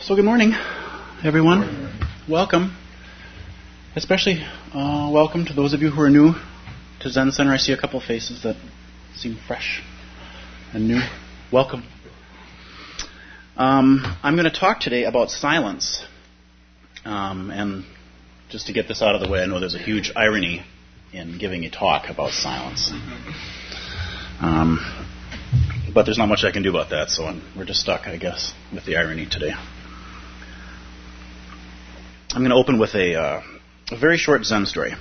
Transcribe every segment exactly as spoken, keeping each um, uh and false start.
So good morning, everyone. Welcome. Especially uh, welcome to those of you who are new to Zen Center. I see a couple faces that seem fresh and new. Welcome. Um, I'm going to talk today about silence. Um, and just to get this out of the way, I know there's a huge irony in giving a talk about silence. Um, but there's not much I can do about that, so I'm, we're just stuck, I guess, with the irony today. I'm going to open with a, uh, a very short Zen story.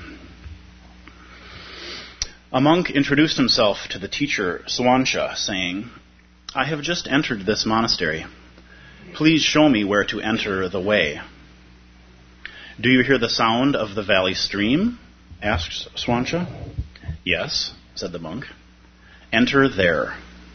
A monk introduced himself to the teacher Swansha, saying, "I have just entered this monastery. Please show me where to enter the way." "Do you hear the sound of the valley stream?" asked Swansha. "Yes," said the monk. "Enter there."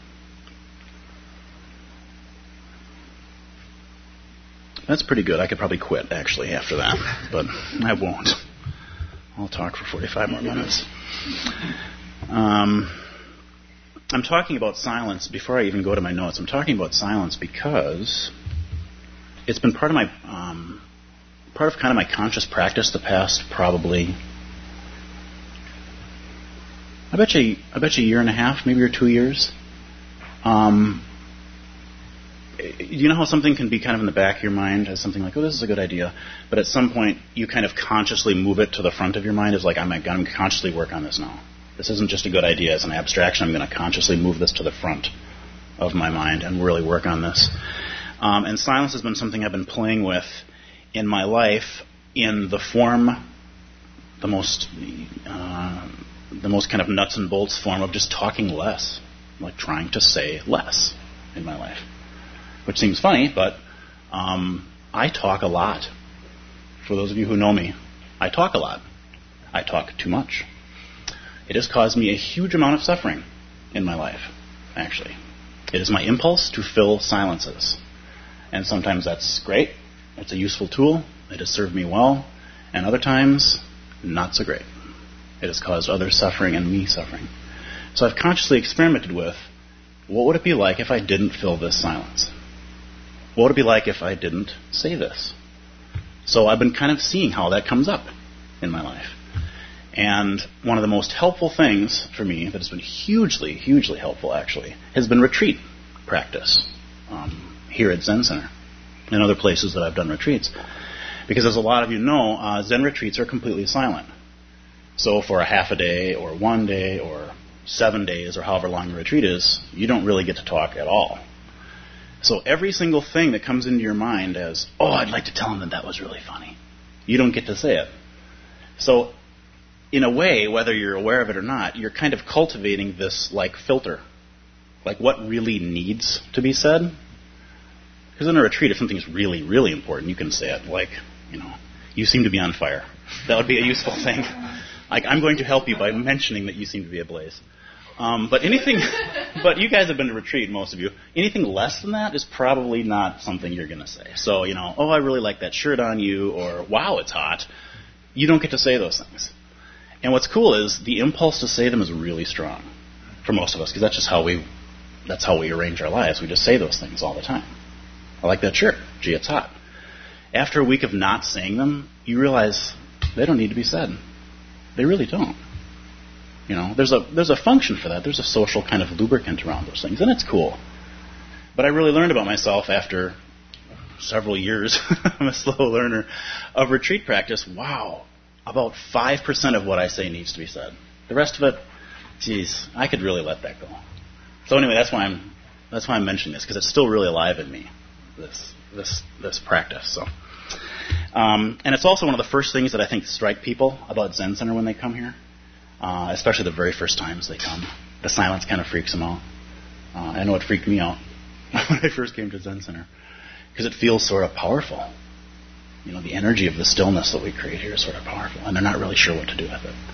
That's pretty good. I could probably quit, actually, after that, but I won't. I'll talk for forty-five more minutes. Um, I'm talking about silence before I even go to my notes. I'm talking about silence because it's been part of my, um, part of kind of my conscious practice the past probably, I bet you, I bet you a year and a half, maybe or two years. Um, You know how something can be kind of in the back of your mind as something like, oh, this is a good idea, but at some point you kind of consciously move it to the front of your mind as like, I'm going to consciously work on this now. This isn't just a good idea as an abstraction. I'm going to consciously move this to the front of my mind and really work on this. Um, and silence has been something I've been playing with in my life in the form, the most, uh, the most kind of nuts and bolts form of just talking less, like trying to say less in my life. Which seems funny, but um, I talk a lot. For those of you who know me, I talk a lot. I talk too much. It has caused me a huge amount of suffering in my life, actually. It is my impulse to fill silences. And sometimes that's great. It's a useful tool. It has served me well. And other times, not so great. It has caused others suffering and me suffering. So I've consciously experimented with, what would it be like if I didn't fill this silence? What would it be like if I didn't say this? So I've been kind of seeing how that comes up in my life. And one of the most helpful things for me, that has been hugely, hugely helpful actually, has been retreat practice um, here at Zen Center and other places that I've done retreats. Because as a lot of you know, uh, Zen retreats are completely silent. So for a half a day or one day or seven days or however long the retreat is, you don't really get to talk at all. So every single thing that comes into your mind as, oh, I'd like to tell him that that was really funny, you don't get to say it. So in a way, whether you're aware of it or not, you're kind of cultivating this like filter. Like what really needs to be said. Because in a retreat, if something's really, really important, you can say it. Like, you know, you seem to be on fire. That would be a useful thing. Like, I'm going to help you by mentioning that you seem to be ablaze. Um, but anything, but you guys have been to retreat, most of you. Anything less than that is probably not something you're going to say. So, you know, oh, I really like that shirt on you, or wow, it's hot. You don't get to say those things. And what's cool is the impulse to say them is really strong for most of us, because that's just how we, that's how we arrange our lives. We just say those things all the time. I like that shirt. Gee, it's hot. After a week of not saying them, you realize they don't need to be said. They really don't. You know, there's a there's a function for that. There's a social kind of lubricant around those things, and it's cool. But I really learned about myself after several years, I'm a slow learner, of retreat practice. Wow, about five percent of what I say needs to be said. The rest of it, geez, I could really let that go. So anyway, that's why I'm that's why I'm mentioning this, because it's still really alive in me, this this this practice. So, um, and it's also one of the first things that I think strike people about Zen Center when they come here. Uh, especially the very first times they come. The silence kind of freaks them out. Uh, I know it freaked me out when I first came to Zen Center, because it feels sort of powerful. You know, the energy of the stillness that we create here is sort of powerful, and they're not really sure what to do with it.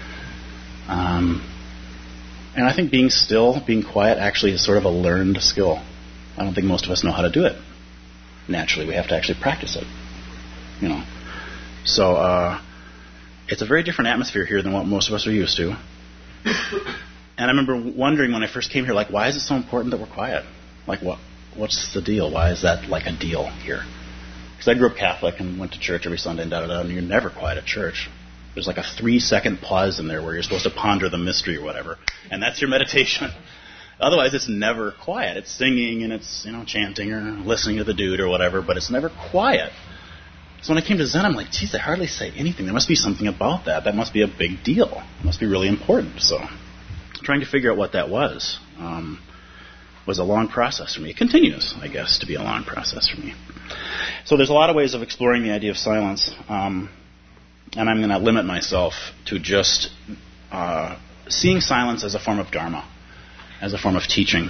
Um, and I think being still, being quiet, actually is sort of a learned skill. I don't think most of us know how to do it. Naturally, we have to actually practice it. You know, so. Uh, It's a very different atmosphere here than what most of us are used to. And I remember wondering when I first came here, like, why is it so important that we're quiet? Like, what? What's the deal? Why is that like a deal here? Because I grew up Catholic and went to church every Sunday and da-da-da, and you're never quiet at church. There's like a three-second pause in there where you're supposed to ponder the mystery or whatever, and that's your meditation. Otherwise, it's never quiet. It's singing and it's, you know, chanting or listening to the dude or whatever, but it's never quiet. So when I came to Zen, I'm like, geez, I hardly say anything. There must be something about that. That must be a big deal. It must be really important. So trying to figure out what that was um, was a long process for me. It continues, I guess, to be a long process for me. So there's a lot of ways of exploring the idea of silence, um, and I'm going to limit myself to just uh, seeing silence as a form of dharma, as a form of teaching.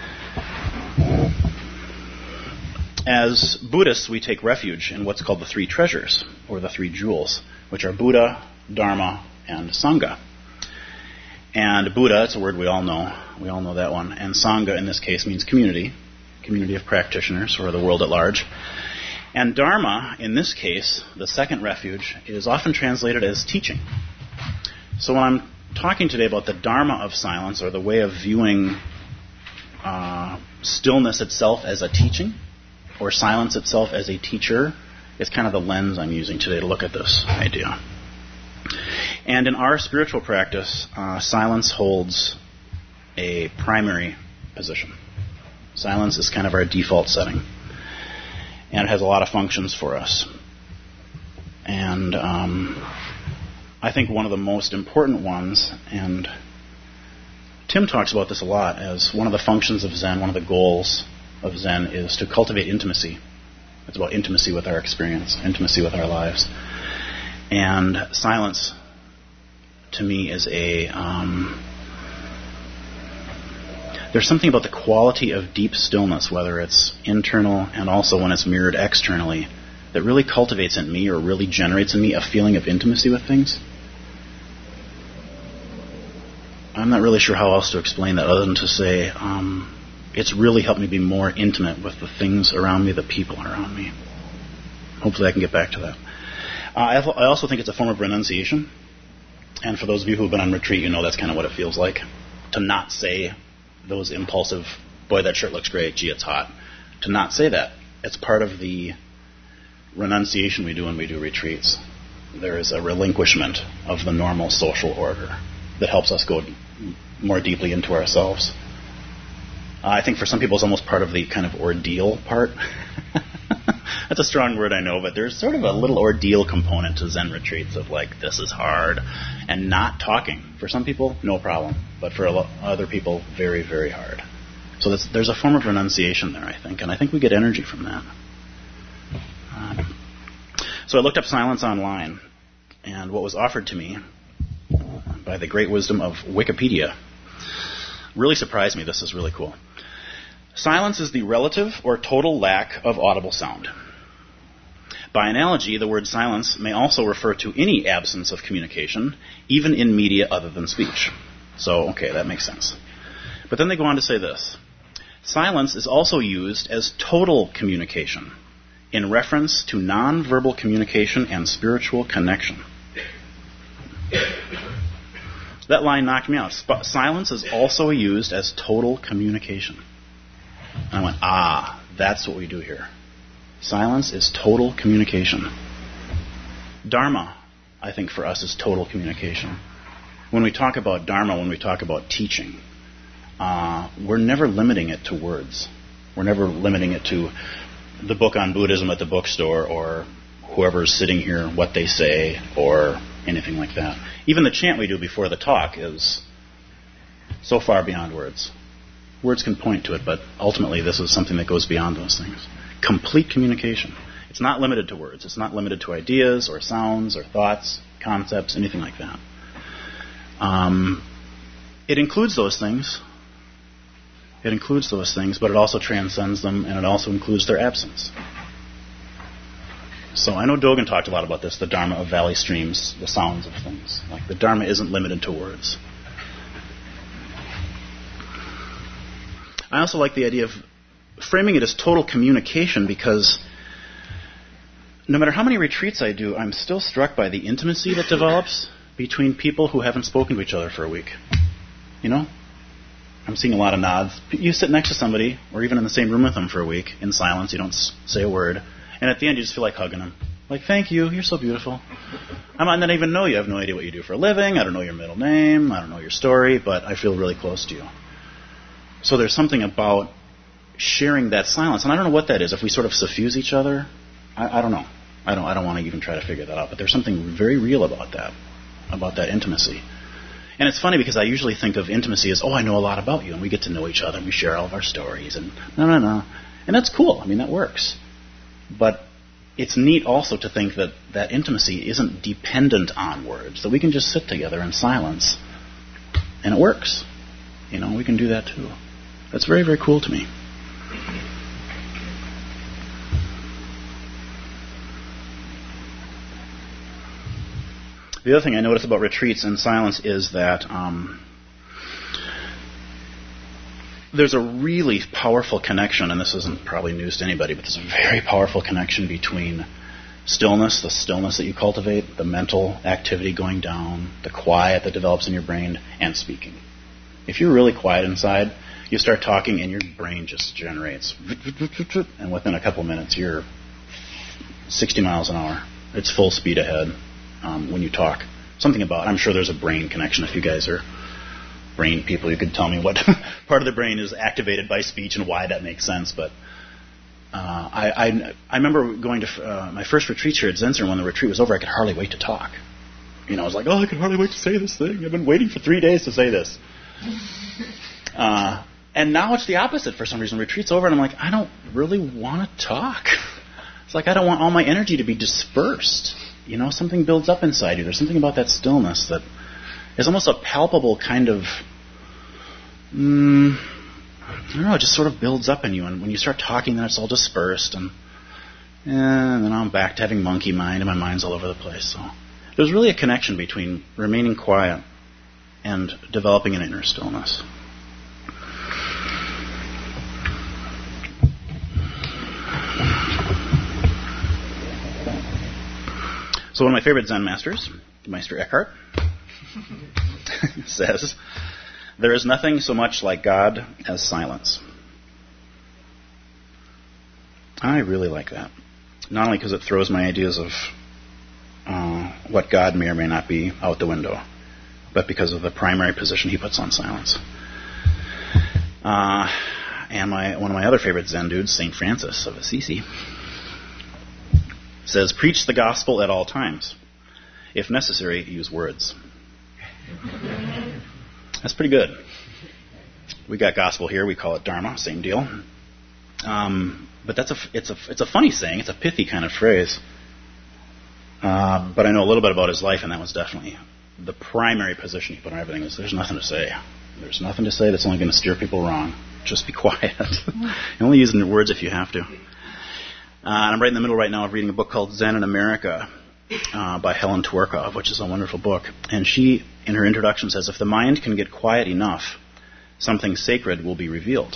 As Buddhists, we take refuge in what's called the three treasures, or the three jewels, which are Buddha, Dharma, and Sangha. And Buddha, it's a word we all know. We all know that one. And Sangha, in this case, means community, community of practitioners, or the world at large. And Dharma, in this case, the second refuge, is often translated as teaching. So when I'm talking today about the Dharma of silence, or the way of viewing uh, stillness itself as a teaching, or silence itself as a teacher, is kind of the lens I'm using today to look at this idea. And in our spiritual practice, uh, silence holds a primary position. Silence is kind of our default setting. And it has a lot of functions for us. And um, I think one of the most important ones, and Tim talks about this a lot, as one of the functions of Zen, one of the goals of Zen is to cultivate intimacy. It's about intimacy with our experience, intimacy with our lives. And silence, to me, is a... Um, there's something about the quality of deep stillness, whether it's internal and also when it's mirrored externally, that really cultivates in me, or really generates in me, a feeling of intimacy with things. I'm not really sure how else to explain that other than to say um, it's really helped me be more intimate with the things around me, the people around me. Hopefully I can get back to that. Uh, I also think it's a form of renunciation. And for those of you who have been on retreat, you know that's kind of what it feels like. To not say those impulsive, boy, that shirt looks great, gee, it's hot. To not say that. It's part of the renunciation we do when we do retreats. There is a relinquishment of the normal social order that helps us go more deeply into ourselves. Uh, I think for some people it's almost part of the kind of ordeal part. That's a strong word, I know, but there's sort of a little ordeal component to Zen retreats of like, this is hard, and not talking. For some people, no problem, but for a lo- other people, very, very hard. So there's, there's a form of renunciation there, I think, and I think we get energy from that. Um, so I looked up silence online, and what was offered to me by the great wisdom of Wikipedia really surprised me. This is really cool. Silence is the relative or total lack of audible sound. By analogy, the word silence may also refer to any absence of communication, even in media other than speech. So, okay, that makes sense. But then they go on to say this. Silence is also used as total communication, in reference to nonverbal communication and spiritual connection. That line knocked me out. Sp- silence is also used as total communication. And I went, ah, that's what we do here. Silence is total communication. Dharma, I think for us, is total communication. When we talk about Dharma, when we talk about teaching, uh, we're never limiting it to words. We're never limiting it to the book on Buddhism at the bookstore, or whoever's sitting here, what they say, or anything like that. Even the chant we do before the talk is so far beyond words. Words can point to it, but ultimately this is something that goes beyond those things. Complete communication. It's not limited to words. It's not limited to ideas or sounds or thoughts, concepts, anything like that. Um, it includes those things. It includes those things, but it also transcends them, and it also includes their absence. So I know Dogen talked a lot about this, the Dharma of valley streams, the sounds of things. Like the Dharma isn't limited to words. I also like the idea of framing it as total communication, because no matter how many retreats I do, I'm still struck by the intimacy that develops between people who haven't spoken to each other for a week. You know? I'm seeing a lot of nods. You sit next to somebody, or even in the same room with them for a week, in silence, you don't say a word, And at the end, you just feel like hugging them. Like, thank you, you're so beautiful. I might not even know you. I have no idea what you do for a living. I don't know your middle name. I don't know your story, but I feel really close to you. So there's something about sharing that silence, and I don't know what that is. If we sort of suffuse each other, I, I don't know. I don't. I don't want to even try to figure that out. But there's something very real about that, about that intimacy. And it's funny because I usually think of intimacy as, oh, I know a lot about you, and we get to know each other, and we share all of our stories, and no, no, no, and that's cool. I mean, that works. But it's neat also to think that that intimacy isn't dependent on words, that we can just sit together in silence, and it works. You know, we can do that too. That's very, very cool to me. The other thing I notice about retreats and silence is that um, there's a really powerful connection, and this isn't probably news to anybody, but there's a very powerful connection between stillness, the stillness that you cultivate, the mental activity going down, the quiet that develops in your brain, and speaking. If you're really quiet inside, you start talking and your brain just generates. And within a couple of minutes, you're sixty miles an hour. It's full speed ahead um, when you talk. Something about, I'm sure there's a brain connection. If you guys are brain people, you could tell me what part of the brain is activated by speech and why that makes sense. But uh, I, I I remember going to uh, my first retreat here at Zen Center. When the retreat was over, I could hardly wait to talk. You know, I was like, oh, I could hardly wait to say this thing. I've been waiting for three days to say this. Uh, and now it's the opposite for some reason. Retreat's over, and I'm like, I don't really want to talk. It's like I don't want all my energy to be dispersed. You know, something builds up inside you. There's something about that stillness that is almost a palpable kind of, mm, I don't know, it just sort of builds up in you. And when you start talking, then it's all dispersed. And, and then I'm back to having monkey mind, and my mind's all over the place. So there's really a connection between remaining quiet and developing an inner stillness. So one of my favorite Zen masters, Meister Eckhart, says, there is nothing so much like God as silence. I really like that. Not only because it throws my ideas of uh, what God may or may not be out the window, but because of the primary position he puts on silence. Uh, and my one of my other favorite Zen dudes, Saint Francis of Assisi, says, preach the gospel at all times. If necessary, use words. That's pretty good. We got gospel here. We call it Dharma. Same deal. Um, but that's a it's a it's a funny saying. It's a pithy kind of phrase. Uh, but I know a little bit about his life, and that was definitely the primary position he put on everything. Is there's nothing to say. There's nothing to say that's only going to steer people wrong. Just be quiet. You only use the words if you have to. Uh, and I'm right in the middle right now of reading a book called Zen in America uh, by Helen Twerkov, which is a wonderful book. And she, in her introduction, says, if the mind can get quiet enough, something sacred will be revealed.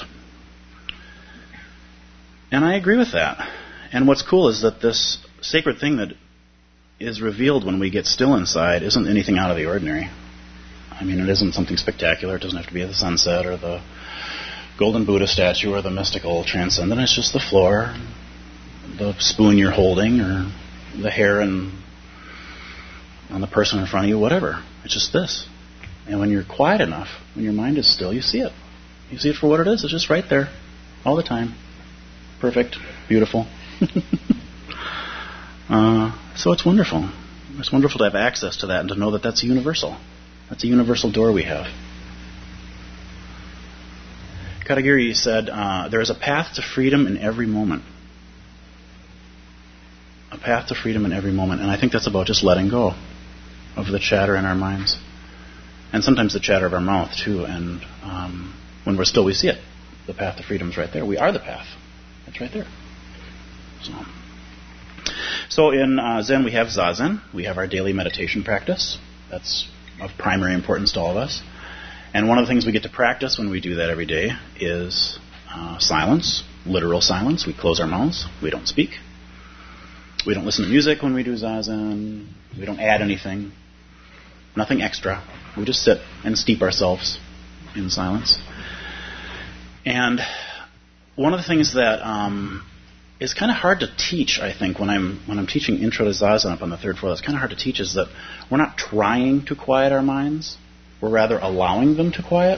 And I agree with that. And what's cool is that this sacred thing that is revealed when we get still inside isn't anything out of the ordinary. I mean, it isn't something spectacular. It doesn't have to be the sunset or the golden Buddha statue or the mystical transcendent. It's just the floor, the spoon you're holding, or the hair and on the person in front of you, whatever. It's just this. And when you're quiet enough, when your mind is still, you see it. You see it for what it is. It's just right there, all the time. Perfect, beautiful. uh, so it's wonderful. It's wonderful to have access to that and to know that that's universal. That's a universal door we have. Katagiri said, uh, there is a path to freedom in every moment. A path to freedom in every moment. And I think that's about just letting go of the chatter in our minds. And sometimes the chatter of our mouth, too. And um, when we're still, we see it. The path to freedom is right there. We are the path. It's right there. So, so in uh, Zen, we have Zazen. We have our daily meditation practice. That's of primary importance to all of us. And one of the things we get to practice when we do that every day is uh, silence, literal silence. We close our mouths. We don't speak. We don't listen to music when we do Zazen. We don't add anything. Nothing extra. We just sit and steep ourselves in silence. And one of the things that um, is kind of hard to teach, I think, when I'm when I'm teaching Intro to Zazen up on the third floor. That's kind of hard to teach, is that we're not trying to quiet our minds. We're rather allowing them to quiet.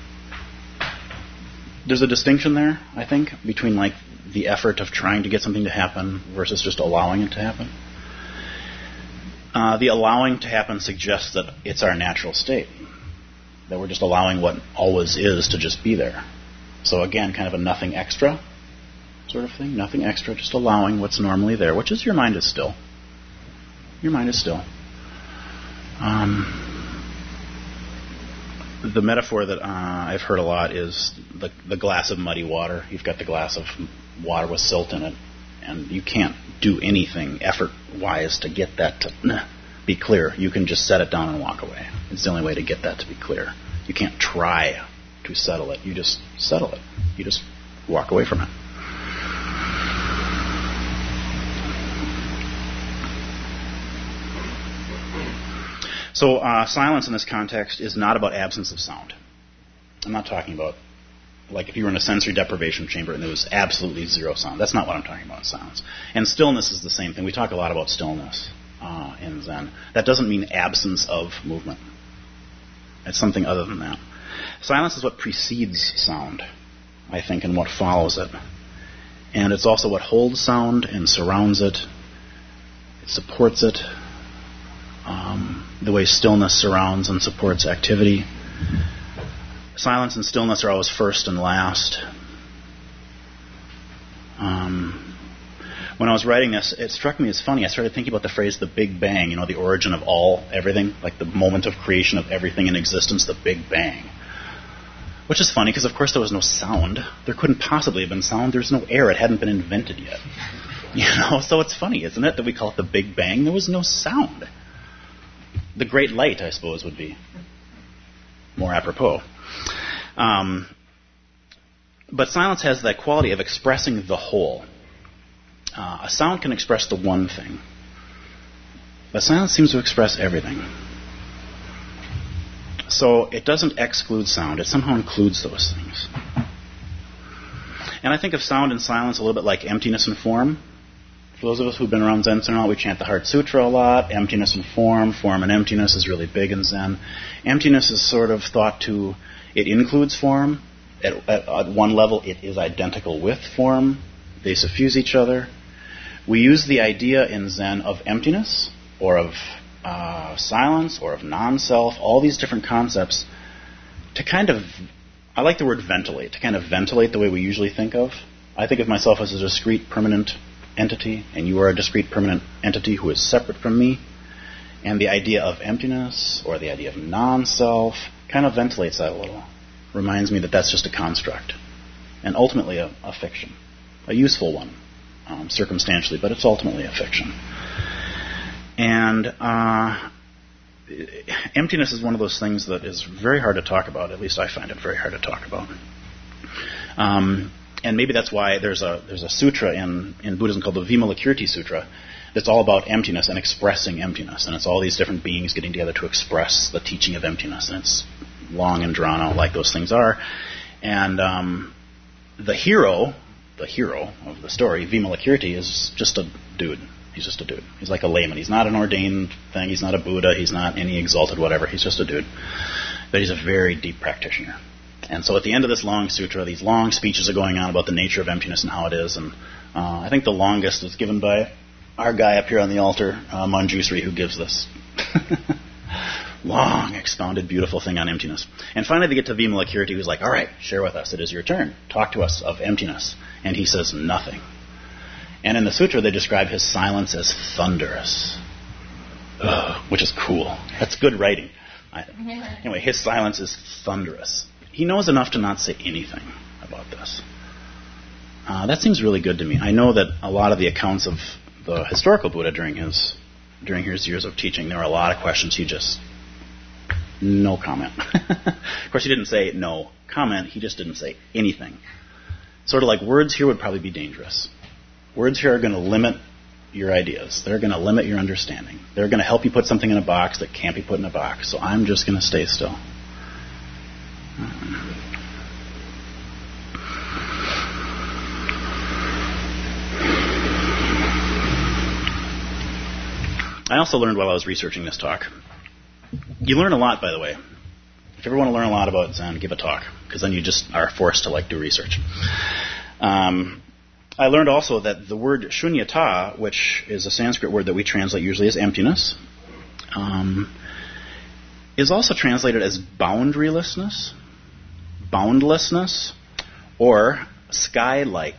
There's a distinction there, I think, between like the effort of trying to get something to happen versus just allowing it to happen. Uh, the allowing to happen suggests that it's our natural state, that we're just allowing what always is to just be there. So again, kind of a nothing extra sort of thing, nothing extra, just allowing what's normally there, which is your mind is still. Your mind is still. Um, the metaphor that uh, I've heard a lot is the, the glass of muddy water. You've got the glass of water with silt in it, and you can't do anything effort-wise to get that to nah, be clear. You can just set it down and walk away. It's the only way to get that to be clear. You can't try to settle it. You just settle it. You just walk away from it. So uh, silence in this context is not about absence of sound. I'm not talking about, like if you were in a sensory deprivation chamber and there was absolutely zero sound. That's not what I'm talking about in silence. And stillness is the same thing. We talk a lot about stillness uh, in Zen. That doesn't mean absence of movement. It's something other than that. Silence is what precedes sound, I think, and what follows it. And it's also what holds sound and surrounds it. It supports it. Um, the way stillness surrounds and supports activity. Silence and stillness are always first and last. Um, when I was writing this, it struck me as funny. I started thinking about the phrase the Big Bang, you know, the origin of all, everything, like the moment of creation of everything in existence, the Big Bang. Which is funny because, of course, there was no sound. There couldn't possibly have been sound. There's no air. It hadn't been invented yet. You know, so it's funny, isn't it, that we call it the Big Bang? There was no sound. The Great Light, I suppose, would be more apropos. Um, but silence has that quality of expressing the whole. Uh, a sound can express the one thing, but silence seems to express everything. So it doesn't exclude sound. It somehow includes those things. And I think of sound and silence a little bit like emptiness and form. For those of us who've been around Zen Center, we chant the Heart Sutra a lot. Emptiness and form. Form and emptiness is really big in Zen. Emptiness is sort of thought to, it includes form. At, at, at one level, it is identical with form. They suffuse each other. We use the idea in Zen of emptiness, or of uh, silence, or of non-self, all these different concepts, to kind of, I like the word ventilate, to kind of ventilate the way we usually think of. I think of myself as a discrete, permanent entity, and you are a discrete, permanent entity who is separate from me. And the idea of emptiness, or the idea of non-self, kind of ventilates that a little. Reminds me that that's just a construct, and ultimately a, a fiction, a useful one, um, circumstantially, but it's ultimately a fiction. And uh, emptiness is one of those things that is very hard to talk about. At least I find it very hard to talk about. Um, and maybe that's why there's a there's a sutra in, in Buddhism called the Vimalakirti Sutra that's all about emptiness and expressing emptiness. And it's all these different beings getting together to express the teaching of emptiness. And it's long and drawn out like those things are. And um, the hero, the hero of the story, Vimalakirti, is just a dude. He's just a dude. He's like a layman. He's not an ordained thing. He's not a Buddha. He's not any exalted whatever. He's just a dude. But he's a very deep practitioner. And so at the end of this long sutra, these long speeches are going on about the nature of emptiness and how it is. And uh, I think the longest is given by our guy up here on the altar, uh, Manjusri, who gives this long, expounded, beautiful thing on emptiness. And finally they get to Vimalakirti, who's like, all right, share with us. It is your turn. Talk to us of emptiness. And he says nothing. And in the sutra they describe his silence as thunderous, Ugh, which is cool. That's good writing. I, anyway, his silence is thunderous. He knows enough to not say anything about this. Uh, that seems really good to me. I know that a lot of the accounts of the historical Buddha during his during his years of teaching, there were a lot of questions he just, no comment. Of course, he didn't say no comment. He just didn't say anything. Sort of like words here would probably be dangerous. Words here are going to limit your ideas. They're going to limit your understanding. They're going to help you put something in a box that can't be put in a box. So I'm just going to stay still. I also learned while I was researching this talk. You learn a lot, by the way. If you ever want to learn a lot about Zen, give a talk, because then you just are forced to like do research. Um, I learned also that the word shunyata, which is a Sanskrit word that we translate usually as emptiness, um, is also translated as boundarylessness, boundlessness, or sky-like.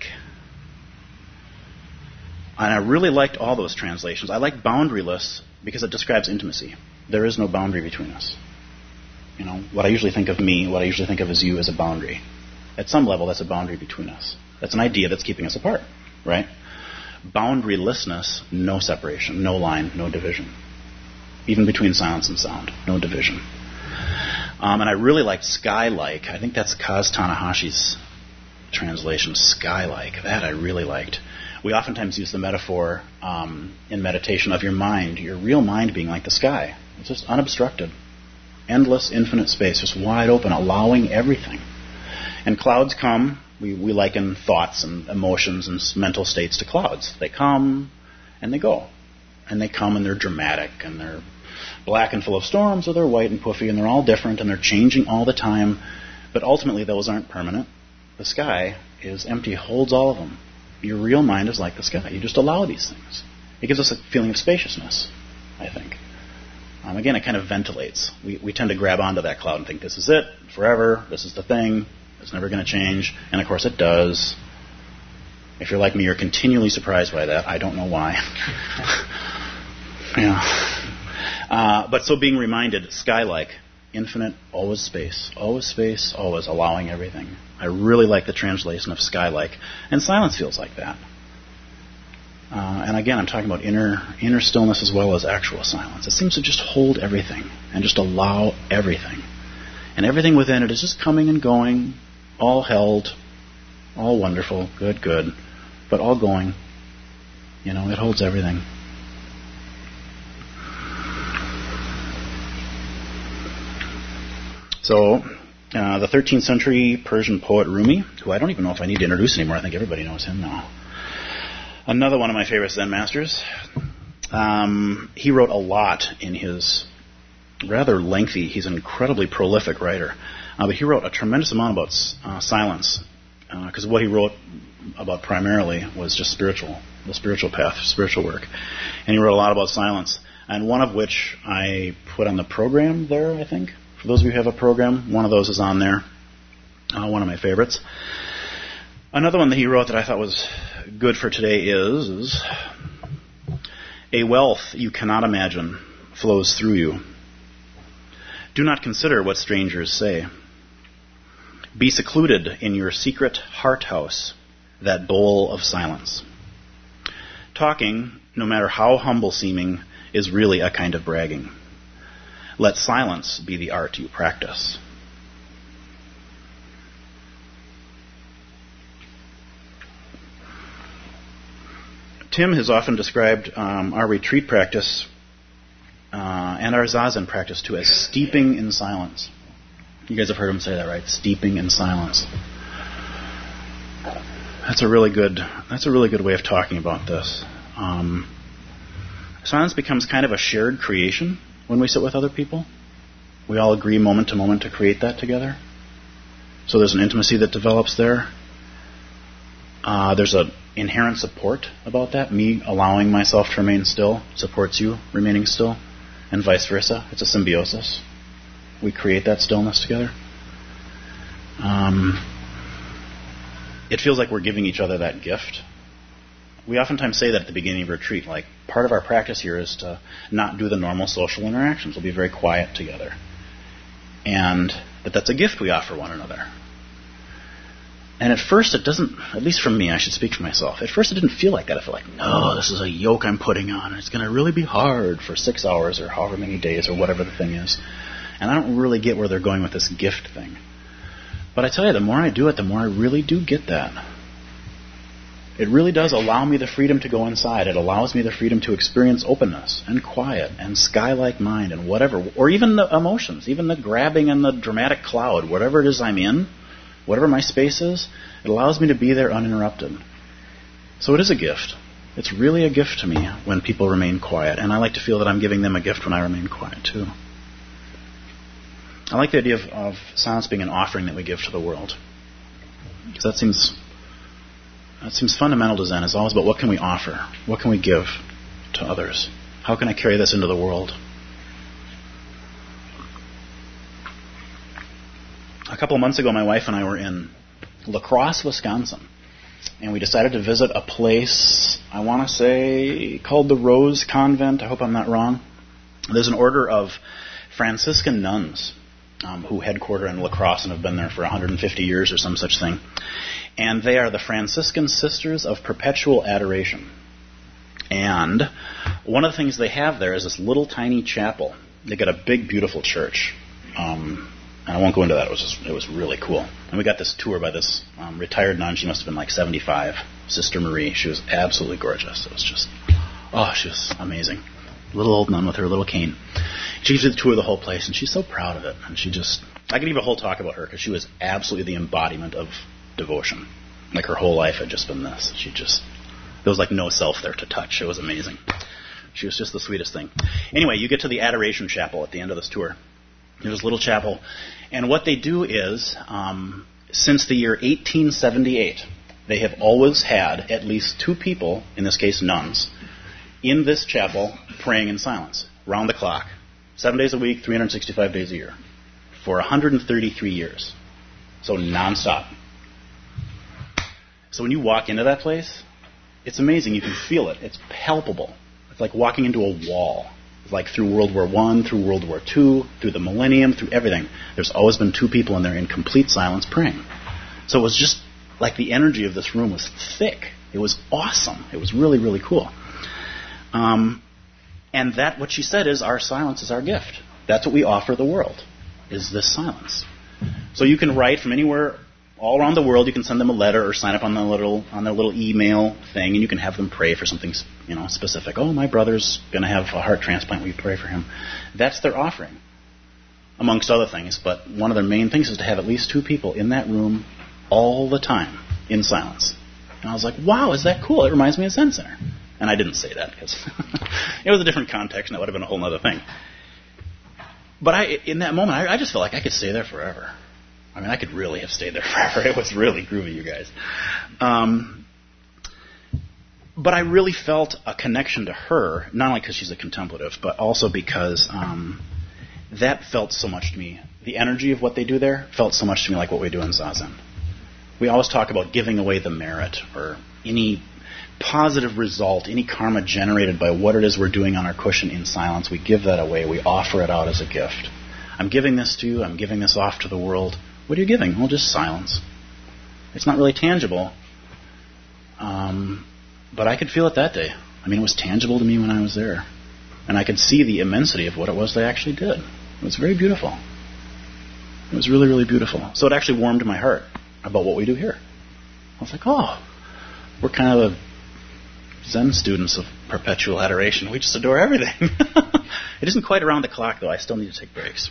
And I really liked all those translations. I like boundaryless because it describes intimacy. There is no boundary between us. You know, what I usually think of me, what I usually think of as you, is a boundary. At some level, that's a boundary between us. That's an idea that's keeping us apart, right? Boundarylessness, no separation, no line, no division. Even between silence and sound, no division. Um, and I really liked sky-like. I think that's Kaz Tanahashi's translation, sky-like. That I really liked. We oftentimes use the metaphor um, in meditation of your mind, your real mind being like the sky. It's just unobstructed. Endless, infinite space, just wide open, allowing everything. And clouds come, we, we liken thoughts and emotions and mental states to clouds. They come and they go. And they come and they're dramatic and they're black and full of storms, or they're white and puffy, and they're all different and they're changing all the time. But ultimately those aren't permanent. The sky is empty, holds all of them. Your real mind is like the sky. You just allow these things. It gives us a feeling of spaciousness, I think. Um, again, it kind of ventilates. We, we tend to grab onto that cloud and think, this is it, forever, this is the thing, it's never going to change. And of course it does. If you're like me, you're continually surprised by that. I don't know why. yeah. Uh, but so being reminded, sky-like, infinite, always space, always space, always allowing everything. I really like the translation of sky-like. And silence feels like that. Uh, and again, I'm talking about inner inner stillness as well as actual silence. It seems to just hold everything and just allow everything. And everything within it is just coming and going, all held, all wonderful, good, good, but all going. You know, it holds everything. So, uh, the thirteenth century Persian poet Rumi, who I don't even know if I need to introduce anymore, I think everybody knows him now. Another one of my favorite Zen masters. Um, he wrote a lot in his rather lengthy, he's an incredibly prolific writer, uh, but he wrote a tremendous amount about uh, silence, because uh, what he wrote about primarily was just spiritual, the spiritual path, spiritual work. And he wrote a lot about silence, and one of which I put on the program there, I think. For those of you who have a program, one of those is on there, uh, one of my favorites. Another one that he wrote that I thought was good for today is, is a wealth you cannot imagine flows through you. Do not consider what strangers say. Be secluded in your secret heart house, that bowl of silence. Talking, no matter how humble seeming, is really a kind of bragging. Let silence be the art you practice. Tim has often described um, our retreat practice uh, and our Zazen practice too as steeping in silence. You guys have heard him say that, right? Steeping in silence. That's a really good. That's a really good way of talking about this. Um, silence becomes kind of a shared creation when we sit with other people. We all agree moment to moment to create that together. So there's an intimacy that develops there. Uh, there's an inherent support about that. Me allowing myself to remain still supports you remaining still, and vice versa. It's a symbiosis. We create that stillness together. Um, it feels like we're giving each other that gift. We oftentimes say that at the beginning of a retreat, like part of our practice here is to not do the normal social interactions. We'll be very quiet together. And that that's a gift we offer one another. And at first it doesn't, at least for me, I should speak for myself, at first it didn't feel like that. I felt like, no, this is a yoke I'm putting on. It's going to really be hard for six hours or however many days or whatever the thing is. And I don't really get where they're going with this gift thing. But I tell you, the more I do it, the more I really do get that. It really does allow me the freedom to go inside. It allows me the freedom to experience openness and quiet and sky-like mind and whatever, or even the emotions, even the grabbing and the dramatic cloud, whatever it is I'm in, whatever my space is, it allows me to be there uninterrupted. So it is a gift. It's really a gift to me when people remain quiet, and I like to feel that I'm giving them a gift when I remain quiet too. I like the idea of, of silence being an offering that we give to the world, because that seems that seems fundamental to Zen. It's always about what can we offer, what can we give to others, how can I carry this into the world. A couple of months ago, my wife and I were in La Crosse, Wisconsin, and we decided to visit a place, I want to say, called the Rose Convent. I hope I'm not wrong. There's an order of Franciscan nuns um, who headquarter in La Crosse and have been there for one hundred fifty years or some such thing. And they are the Franciscan Sisters of Perpetual Adoration. And one of the things they have there is this little tiny chapel. They got a big, beautiful church. Um... And I won't go into that. It was just, it was really cool. And we got this tour by this um, retired nun. She must have been like seventy-five, Sister Marie. She was absolutely gorgeous. It was just, oh, she was amazing. Little old nun with her little cane. She did the tour of the whole place, and she's so proud of it. And she just, I could give a whole talk about her because she was absolutely the embodiment of devotion. Like her whole life had just been this. She just, there was like no self there to touch. It was amazing. She was just the sweetest thing. Anyway, you get to the Adoration Chapel at the end of this tour. There's this little chapel. And what they do is, um, since the year eighteen seventy-eight, they have always had at least two people, in this case nuns, in this chapel praying in silence, round the clock, seven days a week, three hundred sixty-five days a year, for one hundred thirty-three years. So nonstop. So when you walk into that place, it's amazing. You can feel it. It's palpable. It's like walking into a wall. Like through World War One, through World War Two, through the millennium, through everything. There's always been two people in there in complete silence praying. So it was just like the energy of this room was thick. It was awesome. It was really, really cool. Um, and that, what she said is, our silence is our gift. That's what we offer the world, is this silence. So you can write from anywhere all around the world. You can send them a letter or sign up on the little on their little email thing, and you can have them pray for something, you know, specific. Oh, my brother's going to have a heart transplant. Will you pray for him? That's their offering, amongst other things. But one of their main things is to have at least two people in that room all the time in silence. And I was like, wow, is that cool? It reminds me of Zen Center. And I didn't say that because it was a different context, and that would have been a whole other thing. But I, in that moment, I, I just felt like I could stay there forever. I mean, I could really have stayed there forever. It was really groovy, you guys. Um, but I really felt a connection to her, not only because she's a contemplative, but also because um, that felt so much to me. The energy of what they do there felt so much to me like what we do in Zazen. We always talk about giving away the merit or any positive result, any karma generated by what it is we're doing on our cushion in silence. We give that away. We offer it out as a gift. I'm giving this to you. I'm giving this off to the world. What are you giving? Well, just silence. It's not really tangible, um, but I could feel it that day. I mean, it was tangible to me when I was there, and I could see the immensity of what it was they actually did. It was very beautiful. It was really, really beautiful. So it actually warmed my heart about what we do here. I was like, oh, we're kind of the Zen students of perpetual adoration. We just adore everything. It isn't quite around the clock, though. I still need to take breaks.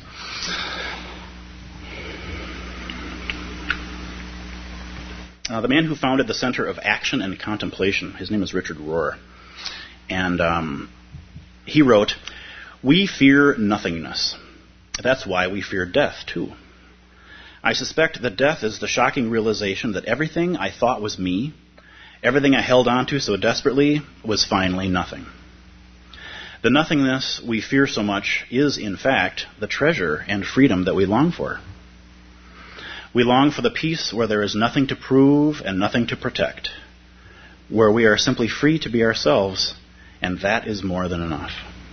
Uh, the man who founded the Center of Action and Contemplation, his name is Richard Rohr, and um, he wrote, "We fear nothingness. That's why we fear death, too. I suspect that death is the shocking realization that everything I thought was me, everything I held on to so desperately, was finally nothing. The nothingness we fear so much is, in fact, the treasure and freedom that we long for. We long for the peace where there is nothing to prove and nothing to protect, where we are simply free to be ourselves, and that is more than enough."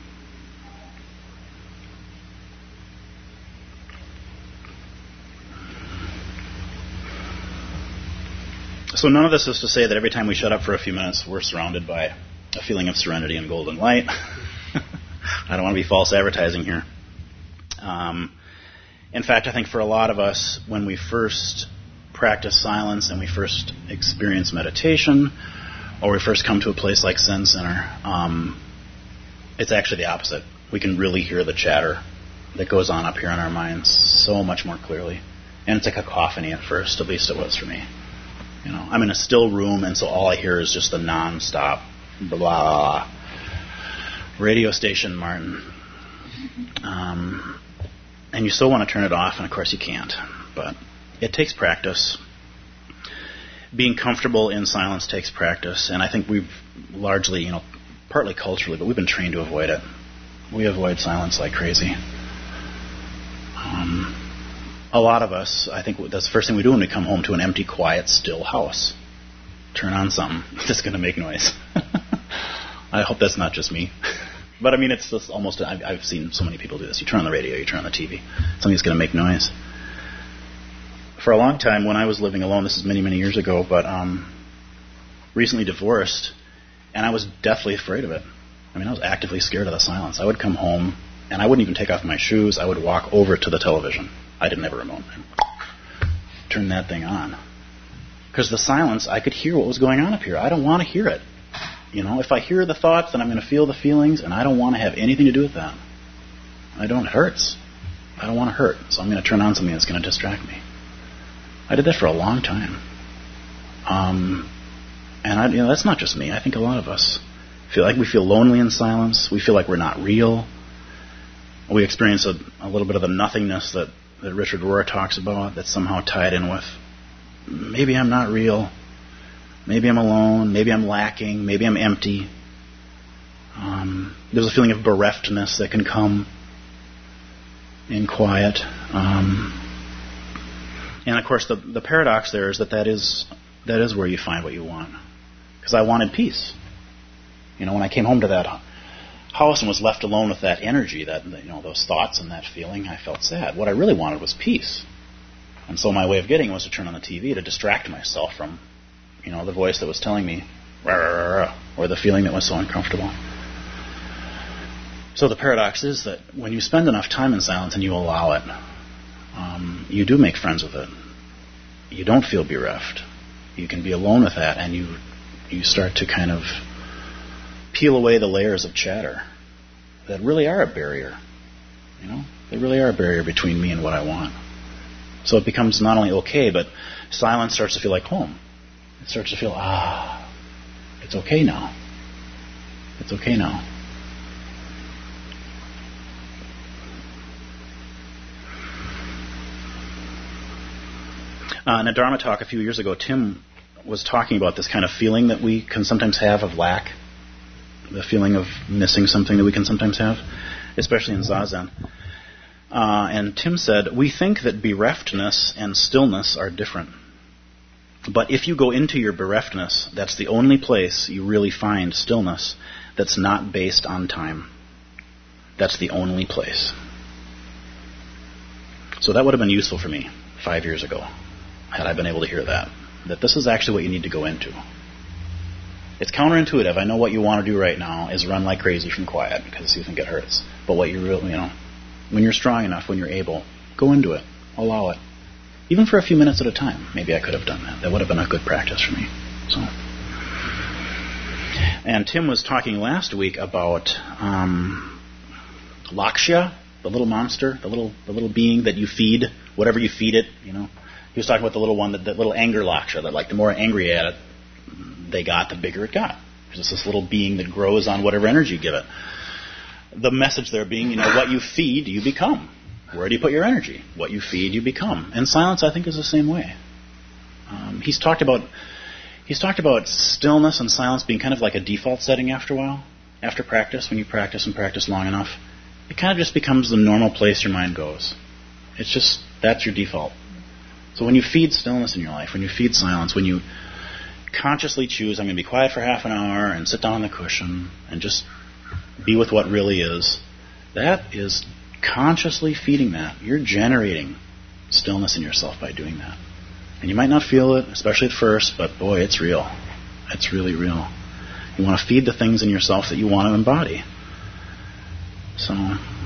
So none of this is to say that every time we shut up for a few minutes, we're surrounded by a feeling of serenity and golden light. I don't want to be false advertising here. Um, in fact, I think for a lot of us, when we first practice silence and we first experience meditation, or we first come to a place like Zen Center, um, it's actually the opposite. We can really hear the chatter that goes on up here in our minds so much more clearly. And it's a cacophony at first, at least it was for me. You know, I'm in a still room, and so all I hear is just the non-stop blah, blah. Radio station, Martin. Um, and you still want to turn it off, and of course you can't. But it takes practice. Being comfortable in silence takes practice, and I think we've largely, you know, partly culturally, but we've been trained to avoid it. We avoid silence like crazy. Um, a lot of us, I think that's the first thing we do when we come home to an empty, quiet, still house. Turn on something that's going to make noise. I hope that's not just me. But I mean, it's just almost, I've, I've seen so many people do this. You turn on the radio, you turn on the T V. Something's going to make noise. For a long time, when I was living alone, this is many, many years ago, but um, recently divorced, and I was deathly afraid of it. I mean, I was actively scared of the silence. I would come home, and I wouldn't even take off my shoes. I would walk over to the television. I didn't have a remote. Turn that thing on. Because the silence, I could hear what was going on up here. I don't want to hear it. You know, if I hear the thoughts, then I'm going to feel the feelings, and I don't want to have anything to do with that. I don't. It hurts. I don't want to hurt, so I'm going to turn on something that's going to distract me. I did that for a long time. Um, and I, you know, that's not just me. I think a lot of us feel like we feel lonely in silence. We feel like we're not real. We experience a, a little bit of the nothingness that, that Richard Rohr talks about that's somehow tied in with maybe I'm not real. Maybe I'm alone. Maybe I'm lacking. Maybe I'm empty. Um, there's a feeling of bereftness that can come in quiet. Um, and of course, the the paradox there is that that is that is where you find what you want. Because I wanted peace. You know, when I came home to that house and was left alone with that energy, that you know, those thoughts and that feeling, I felt sad. What I really wanted was peace. And so my way of getting it was to turn on the T V to distract myself from, you know, the voice that was telling me, rah, rah, rah, rah, or the feeling that was so uncomfortable. So the paradox is that when you spend enough time in silence and you allow it, um, you do make friends with it. You don't feel bereft. You can be alone with that, and you you start to kind of peel away the layers of chatter that really are a barrier. You know, they really are a barrier between me and what I want. So it becomes not only okay, but silence starts to feel like home. It starts to feel, ah, it's okay now. It's okay now. Uh, in a Dharma talk a few years ago, Tim was talking about this kind of feeling that we can sometimes have of lack, the feeling of missing something that we can sometimes have, especially in Zazen. Uh, and Tim said, we think that bereftness and stillness are different. But if you go into your bereftness, that's the only place you really find stillness that's not based on time. That's the only place. So that would have been useful for me five years ago, had I been able to hear that. That this is actually what you need to go into. It's counterintuitive. I know what you want to do right now is run like crazy from quiet because you think it hurts. But what you really, you know, when you're strong enough, when you're able, go into it. Allow it. Even for a few minutes at a time. Maybe I could have done that. That would have been a good practice for me. So, and Tim was talking last week about um, Lakshya, the little monster, the little the little being that you feed, whatever you feed it, you know. He was talking about the little one, that, that little anger Lakshya, that like the more angry at it they got, the bigger it got. It's this little being that grows on whatever energy you give it. The message there being, you know, what you feed, you become. Where do you put your energy? What you feed, you become. And silence, I think, is the same way. Um, he's talked about he's talked about stillness and silence being kind of like a default setting after a while. After practice, when you practice and practice long enough, it kind of just becomes the normal place your mind goes. It's just, that's your default. So when you feed stillness in your life, when you feed silence, when you consciously choose, I'm going to be quiet for half an hour and sit down on the cushion and just be with what really is, that is consciously feeding that. You're generating stillness in yourself by doing that. And you might not feel it, especially at first, but boy, it's real. It's really real. You want to feed the things in yourself that you want to embody. So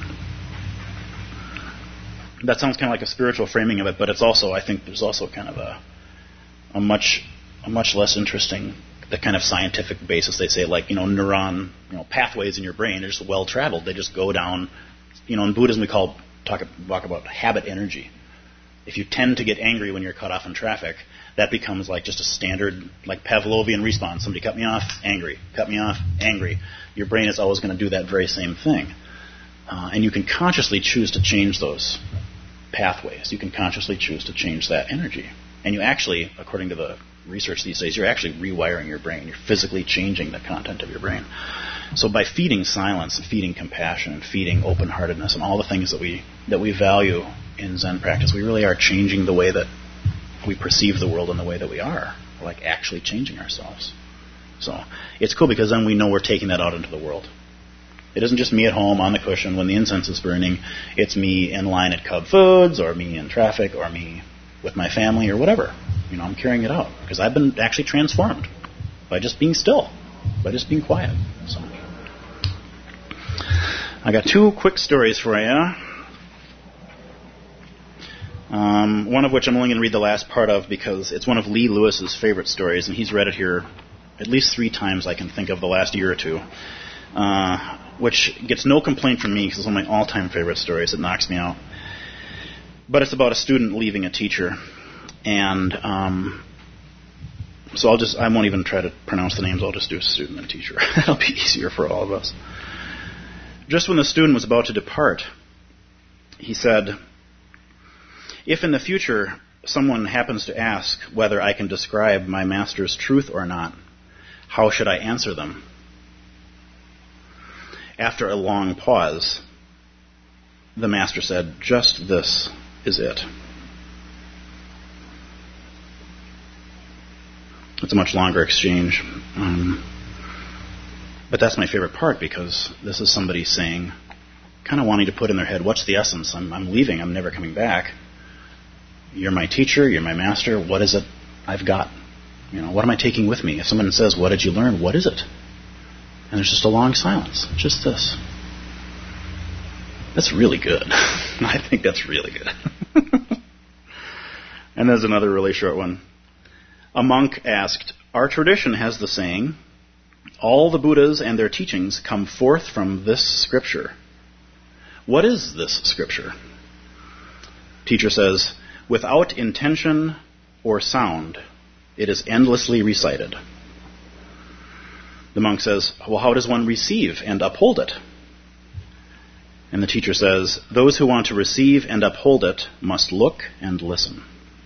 that sounds kind of like a spiritual framing of it, but it's also, I think there's also kind of a a much a much less interesting, the kind of scientific basis. They say, like, you know, neuron, you know, pathways in your brain are just well traveled. They just go down. You know, in Buddhism we call talk, talk about habit energy. If you tend to get angry when you're cut off in traffic, that becomes like just a standard, like Pavlovian response. Somebody cut me off, angry. Cut me off, angry. Your brain is always going to do that very same thing. Uh, and you can consciously choose to change those pathways. You can consciously choose to change that energy. And you actually, according to the research these days, you're actually rewiring your brain. You're physically changing the content of your brain. So by feeding silence and feeding compassion and feeding open-heartedness and all the things that we that we value in Zen practice, we really are changing the way that we perceive the world and the way that we are. We're like actually changing ourselves. So it's cool because then we know we're taking that out into the world. It isn't just me at home on the cushion when the incense is burning. It's me in line at Cub Foods, or me in traffic, or me with my family, or whatever. You know, I'm carrying it out because I've been actually transformed by just being still, by just being quiet. So I got two quick stories for you. Um, one of which I'm only going to read the last part of because it's one of Lee Lewis's favorite stories, and he's read it here at least three times I can think of the last year or two, uh, which gets no complaint from me because it's one of my all-time favorite stories. It knocks me out. But it's about a student leaving a teacher, and um, so I'll just I won't even try to pronounce the names. I'll just do student and teacher. That'll be easier for all of us. Just when the student was about to depart, he said, "If in the future someone happens to ask whether I can describe my master's truth or not, how should I answer them?" After a long pause, the master said, "Just this is it." It's a much longer exchange. Um, but that's my favorite part because this is somebody saying, kind of wanting to put in their head, what's the essence? I'm, I'm leaving. I'm never coming back. You're my teacher. You're my master. What is it I've got? You know, what am I taking with me? If someone says, what did you learn? What is it? And there's just a long silence. Just this. That's really good. I think that's really good. And there's another really short one. A monk asked, "Our tradition has the saying, all the Buddhas and their teachings come forth from this scripture. What is this scripture?" Teacher says, "Without intention or sound, it is endlessly recited." The monk says, "Well, how does one receive and uphold it?" And the teacher says, "Those who want to receive and uphold it must look and listen."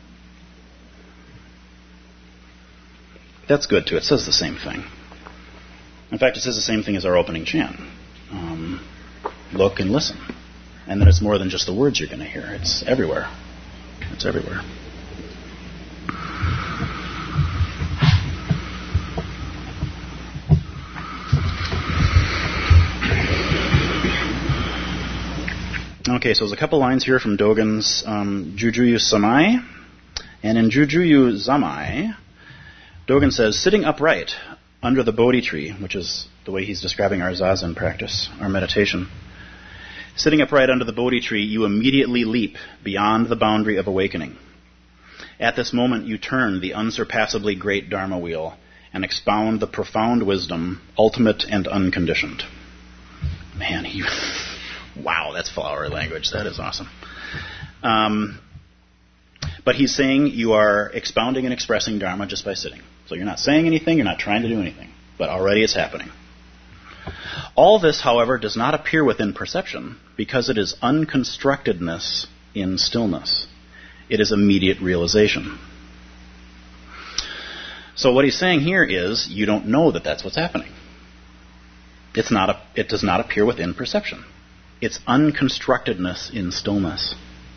That's good, too. It says the same thing. In fact, it says the same thing as our opening chant. Um, look and listen. And then it's more than just the words you're going to hear. It's everywhere. It's everywhere. Okay, so there's a couple lines here from Dogen's um, Jujuyu Samai. And in Jujuyu Zamai, Dogen says, "Sitting upright under the Bodhi tree," which is the way he's describing our Zazen practice, our meditation. "Sitting upright under the Bodhi tree, you immediately leap beyond the boundary of awakening. At this moment, you turn the unsurpassably great Dharma wheel and expound the profound wisdom, ultimate and unconditioned." Man, he... wow, that's flowery language. That is awesome. Um, but he's saying you are expounding and expressing Dharma just by sitting. So you're not saying anything, you're not trying to do anything, but already it's happening. All this, however, does not appear within perception because it is unconstructedness in stillness. It is immediate realization. So what he's saying here is you don't know that that's what's happening. It's not a, it does not appear within perception. It's unconstructedness in stillness.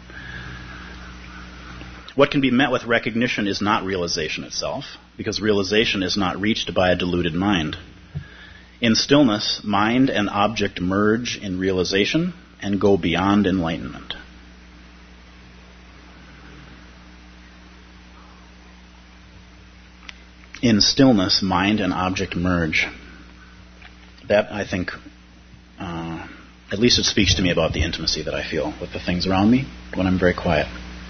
What can be met with recognition is not realization itself, because realization is not reached by a deluded mind. In stillness, mind and object merge in realization and go beyond enlightenment. In stillness, mind and object merge. That, I think, uh, at least it speaks to me about the intimacy that I feel with the things around me when I'm very quiet.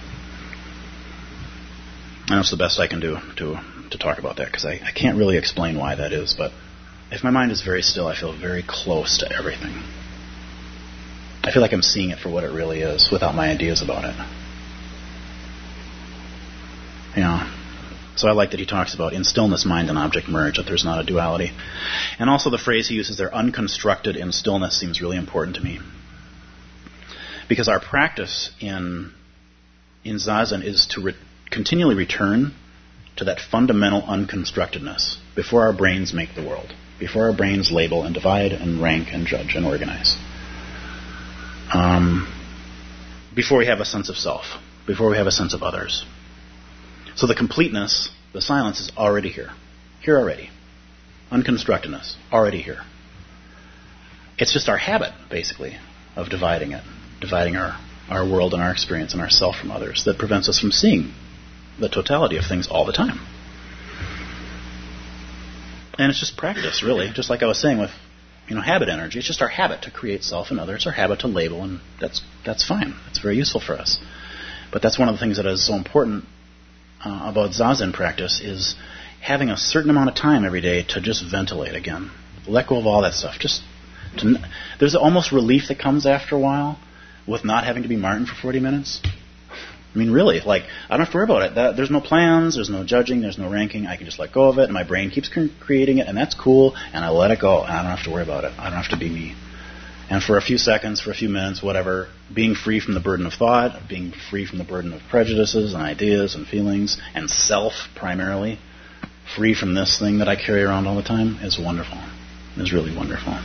And that's the best I can do to to talk about that, because I, I can't really explain why that is, but if my mind is very still, I feel very close to everything. I feel like I'm seeing it for what it really is, without my ideas about it. You know, So I like that he talks about in stillness, mind and object merge, that there's not a duality. And also the phrase he uses there, unconstructed in stillness, seems really important to me. Because our practice in in Zazen is to re- continually return to that fundamental unconstructedness before our brains make the world, before our brains label and divide and rank and judge and organize. Um, before we have a sense of self, before we have a sense of others. So the completeness, the silence is already here. Here already. Unconstructedness, already here. It's just our habit, basically, of dividing it, dividing our, our world and our experience and our self from others that prevents us from seeing the totality of things all the time. And it's just practice, really. Just like I was saying with, you know, habit energy. It's just our habit to create self and other. It's our habit to label, and that's that's fine. That's very useful for us. But that's one of the things that is so important uh, about Zazen practice is having a certain amount of time every day to just ventilate again. Let go of all that stuff. Just to, there's almost relief that comes after a while with not having to be Martin for forty minutes. I mean, really, like, I don't have to worry about it. That, there's no plans, there's no judging, there's no ranking. I can just let go of it, and my brain keeps cre- creating it, and that's cool, and I let it go, and I don't have to worry about it. I don't have to be me. And for a few seconds, for a few minutes, whatever, being free from the burden of thought, being free from the burden of prejudices and ideas and feelings, and self, primarily, free from this thing that I carry around all the time, is wonderful. Is really wonderful.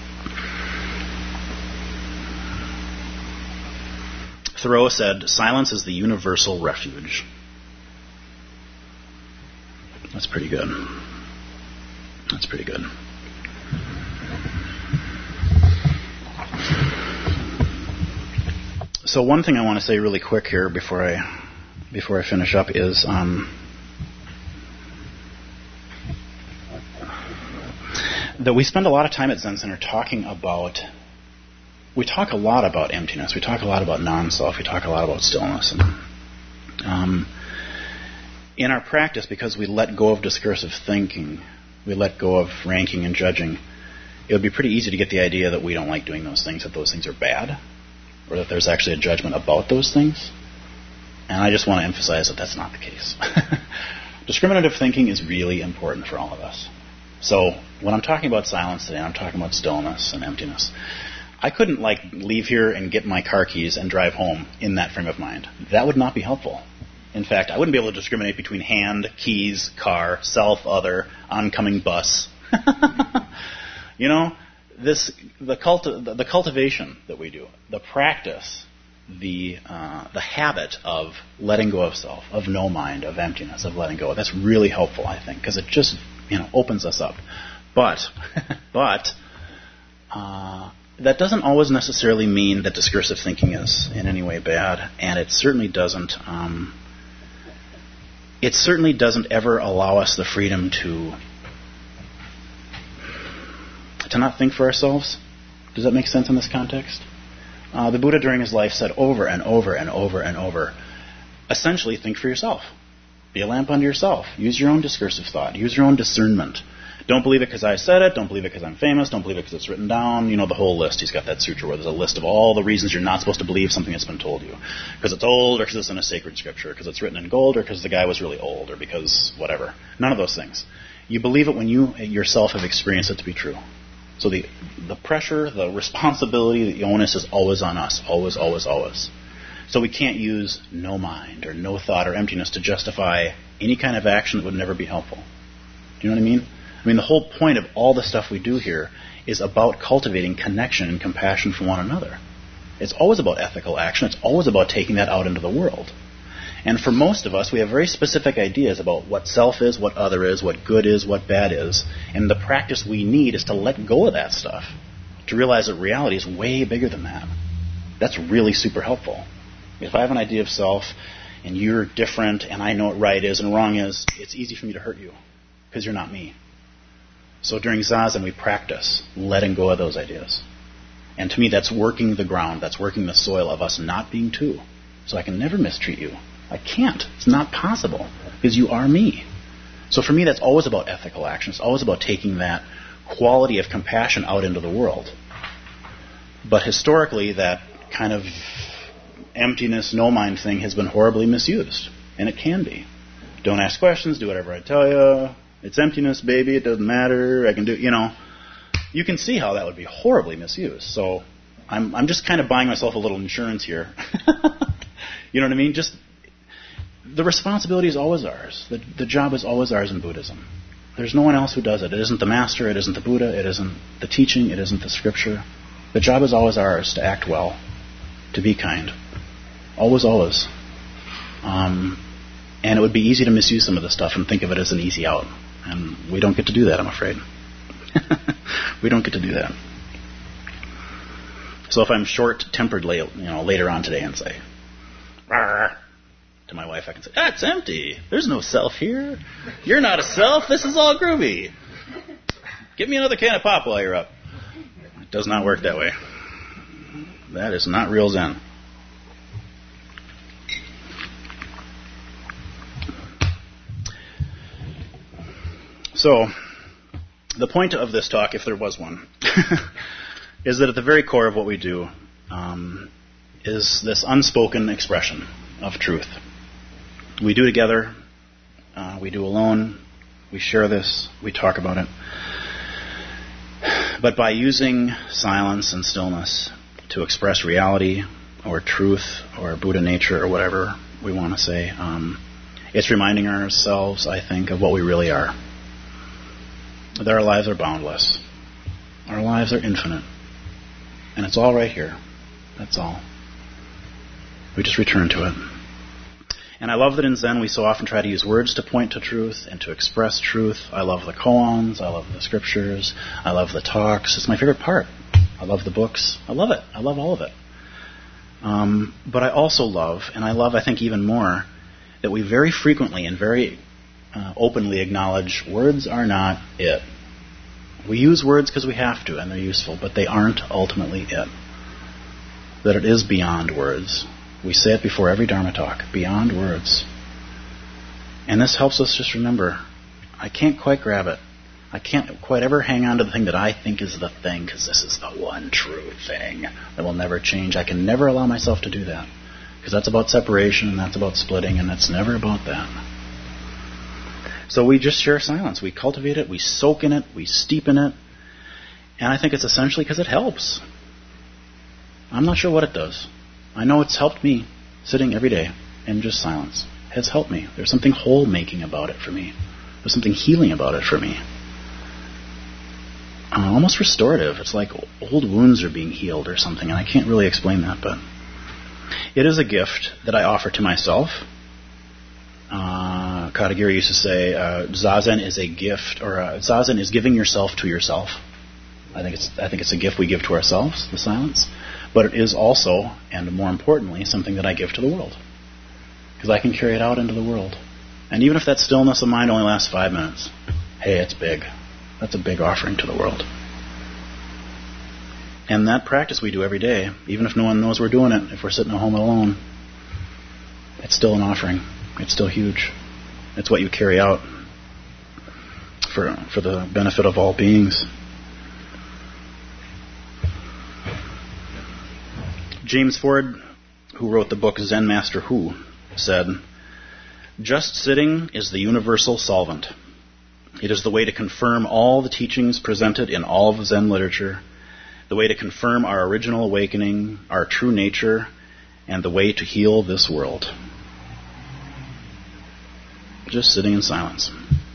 Thoreau said, silence is the universal refuge. That's pretty good. That's pretty good. So one thing I want to say really quick here before I before I finish up is um, that we spend a lot of time at Zen Center talking about We talk a lot about emptiness. We talk a lot about non-self. We talk a lot about stillness. And, um, in our practice, because we let go of discursive thinking, we let go of ranking and judging, it would be pretty easy to get the idea that we don't like doing those things, that those things are bad, or that there's actually a judgment about those things. And I just want to emphasize that that's not the case. Discriminative thinking is really important for all of us. So when I'm talking about silence today, I'm talking about stillness and emptiness. I couldn't, like, leave here and get my car keys and drive home in that frame of mind. That would not be helpful. In fact, I wouldn't be able to discriminate between hand, keys, car, self, other, oncoming bus. You know, this the, culti- the, the cultivation that we do, the practice, the uh, the habit of letting go of self, of no mind, of emptiness, of letting go. That's really helpful, I think, because it just, you know, opens us up. But, but. Uh, That doesn't always necessarily mean that discursive thinking is in any way bad, and it certainly doesn't. Um, it certainly doesn't ever allow us the freedom to to not think for ourselves. Does that make sense in this context? Uh, the Buddha during his life said over and over and over and over, essentially, think for yourself. Be a lamp unto yourself. Use your own discursive thought. Use your own discernment. Don't believe it because I said it. Don't believe it because I'm famous. Don't believe it because it's written down. You know, the whole list. He's got that sutra where there's a list of all the reasons you're not supposed to believe something that's been told you. Because it's old, or because it's in a sacred scripture, because it's written in gold, or because the guy was really old, or because whatever. None of those things. You believe it when you yourself have experienced it to be true. So the the pressure, the responsibility, the onus is always on us. Always, always, always. So we can't use no mind or no thought or emptiness to justify any kind of action that would never be helpful. Do you know what I mean? I mean, the whole point of all the stuff we do here is about cultivating connection and compassion for one another. It's always about ethical action. It's always about taking that out into the world. And for most of us, we have very specific ideas about what self is, what other is, what good is, what bad is. And the practice we need is to let go of that stuff, to realize that reality is way bigger than that. That's really super helpful. If I have an idea of self, and you're different, and I know what right is and wrong is, it's easy for me to hurt you, because you're not me. So during Zazen, we practice letting go of those ideas. And to me, that's working the ground. That's working the soil of us not being two. So I can never mistreat you. I can't. It's not possible, because you are me. So for me, that's always about ethical action. It's always about taking that quality of compassion out into the world. But historically, that kind of emptiness, no mind thing has been horribly misused. And it can be. Don't ask questions. Do whatever I tell you. It's emptiness, baby. It doesn't matter. I can do, you know. You can see how that would be horribly misused. So I'm I'm just kind of buying myself a little insurance here. You know what I mean? Just the responsibility is always ours. The the job is always ours in Buddhism. There's no one else who does it. It isn't the master. It isn't the Buddha. It isn't the teaching. It isn't the scripture. The job is always ours to act well, to be kind. Always, always. Um, and it would be easy to misuse some of this stuff and think of it as an easy out. And we don't get to do that, I'm afraid. We don't get to do that. So if I'm short-tempered late, you know, later on today and say, "Rawr," to my wife, I can say, "Ah, it's empty. There's no self here. You're not a self. This is all groovy. Give me another can of pop while you're up." It does not work that way. That is not real Zen. So, the point of this talk, if there was one, is that at the very core of what we do um, is this unspoken expression of truth. We do together, uh, we do alone, we share this, we talk about it. But by using silence and stillness to express reality or truth or Buddha nature or whatever we want to say, um, it's reminding ourselves, I think, of what we really are. That our lives are boundless. Our lives are infinite. And it's all right here. That's all. We just return to it. And I love that in Zen we so often try to use words to point to truth and to express truth. I love the koans. I love the scriptures. I love the talks. It's my favorite part. I love the books. I love it. I love all of it. Um, but I also love, and I love I think even more, that we very frequently and very uh, openly acknowledge words are not it. We use words because we have to and they're useful, but they aren't ultimately it. That it is beyond words. We say it before every Dharma talk, beyond words. And this helps us just remember, I can't quite grab it. I can't quite ever hang on to the thing that I think is the thing, because this is the one true thing that will never change. I can never allow myself to do that, because that's about separation, and that's about splitting, and it's never about that. So we just share silence. We cultivate it, we soak in it, we steep in it, and I think it's essentially because it helps. I'm not sure what it does. I know it's helped me sitting every day in just silence. It's helped me. There's something whole-making about it for me. There's something healing about it for me. Uh, almost restorative. It's like old wounds are being healed or something, and I can't really explain that, but it is a gift that I offer to myself. Uh, Katagiri used to say, uh, Zazen is a gift, or uh, Zazen is giving yourself to yourself. I think it's I think it's a gift we give to ourselves, the silence. But it is also, and more importantly, something that I give to the world. Because I can carry it out into the world. And even if that stillness of mind only lasts five minutes, hey, it's big. That's a big offering to the world. And that practice we do every day, even if no one knows we're doing it, if we're sitting at home alone, it's still an offering. It's still huge. It's what you carry out for for the benefit of all beings. James Ford, who wrote the book Zen Master Who, said, "Just sitting is the universal solvent. It is the way to confirm all the teachings presented in all of Zen literature, the way to confirm our original awakening, our true nature, and the way to heal this world." Just sitting in silence.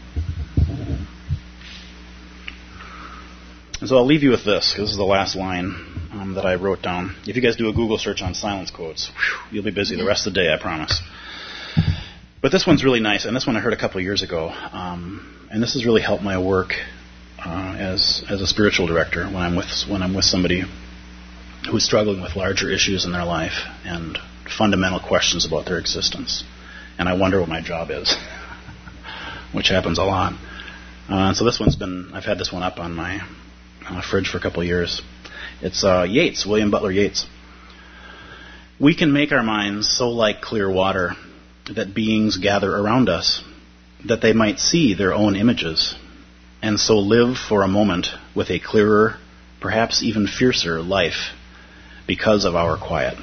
And so I'll leave you with this, because this is the last line um, that I wrote down. If you guys do a Google search on silence quotes, whew, you'll be busy the rest of the day, I promise. But this one's really nice, and this one I heard a couple of years ago. Um, and this has really helped my work uh, as as a spiritual director when I'm with when I'm with somebody who's struggling with larger issues in their life and fundamental questions about their existence. And I wonder what my job is, which happens a lot. Uh, so this one's been, I've had this one up on my uh, fridge for a couple of years. It's uh, Yeats, William Butler Yeats. "We can make our minds so like clear water that beings gather around us, that they might see their own images, and so live for a moment with a clearer, perhaps even fiercer life because of our quiet."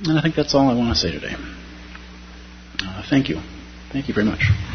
And I think that's all I want to say today. Uh, thank you. Thank you very much.